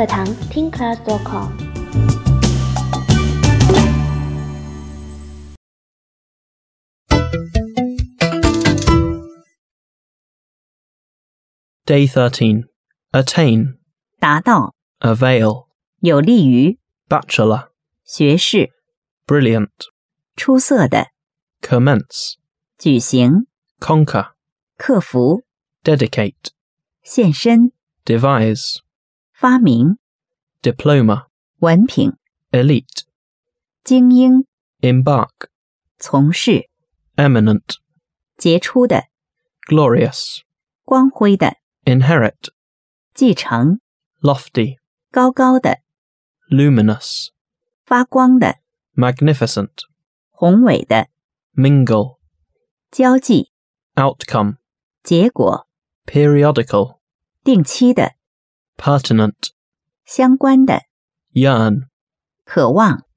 课堂 teamclass.com。 Day 13. Attain. 达到， Avail. 有利于， Bachelor. 学士， Brilliant. 出色的， Commence. 举行， Conquer. 克服， Dedicate. 献身， Devise. 发明， Diploma. 文凭， Elite. 精英， Embark. 从事， Eminent. 杰出的， Glorious. 光辉的， Inherit. 继承， Lofty. 高高的， Luminous. 发光的， Magnificent. 宏伟的， Mingle. 交际， Outcome. 结果， Periodical. 定期的， Pertinent. 相关的， Yearn. 渴望。